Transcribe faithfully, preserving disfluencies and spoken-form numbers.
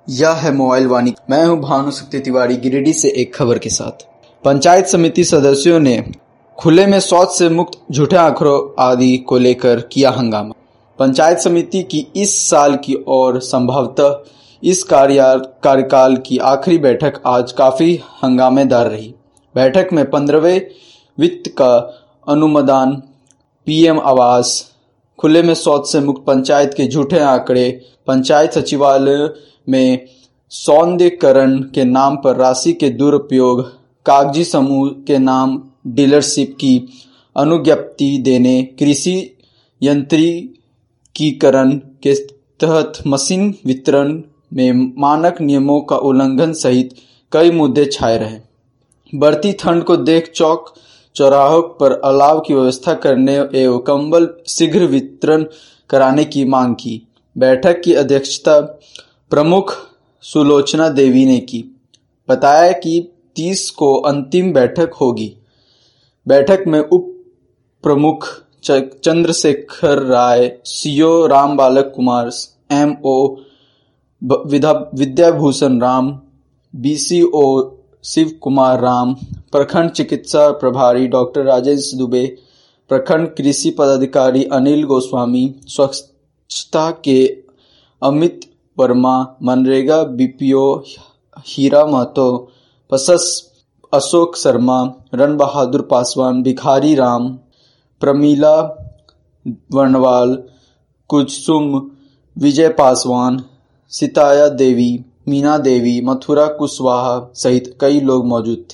यह है मोबाइल वाणी। मैं हूं भानुशक्ति तिवारी, गिरिडीह से एक खबर के साथ। पंचायत समिति सदस्यों ने खुले में शौच से मुक्त झूठे आंकड़ों आदि को लेकर किया हंगामा। पंचायत समिति की इस साल की और संभवतः इस कार्यकाल की आखिरी बैठक आज काफी हंगामेदार रही। बैठक में पंद्रहवें वित्त का अनुमोदन, पीएम आवास, खुले में शौच से मुक्त पंचायत के झूठे आंकड़े, पंचायत सचिवालय में सौंदर्यीकरण के नाम पर राशि के दुरुपयोग, कागजी समूह के नाम डीलरशिप की अनुज्ञप्ति देने, कृषि यंत्रीकरण के तहत मशीन वितरण में मानक नियमों का उल्लंघन सहित कई मुद्दे छाए रहे। बढ़ती ठंड को देख चौक चौराहों पर अलाव की व्यवस्था करने एवं कंबल शीघ्र वितरण कराने की मांग की। बैठक की अध्यक्षता प्रमुख सुलोचना देवी ने की। बताया कि तीस को अंतिम बैठक होगी। बैठक में उप प्रमुख चंद्रशेखर राय, CO Ram Balak Kumar, MO Vidyabhushan Ram, BCO Shiv Kumar Ram, प्रखंड चिकित्सा प्रभारी डॉक्टर राजेश दुबे, प्रखंड कृषि पदाधिकारी अनिल गोस्वामी, स्वच्छता के अमित वर्मा, मनरेगा बीपीओ हीरा महतो, पसस अशोक शर्मा, रण बहादुर पासवान, भिखारी राम, प्रमीला वर्णवाल, कुसुम विजय पासवान, सिताया देवी, मीना देवी, मथुरा कुशवाहा सहित कई लोग मौजूद थे।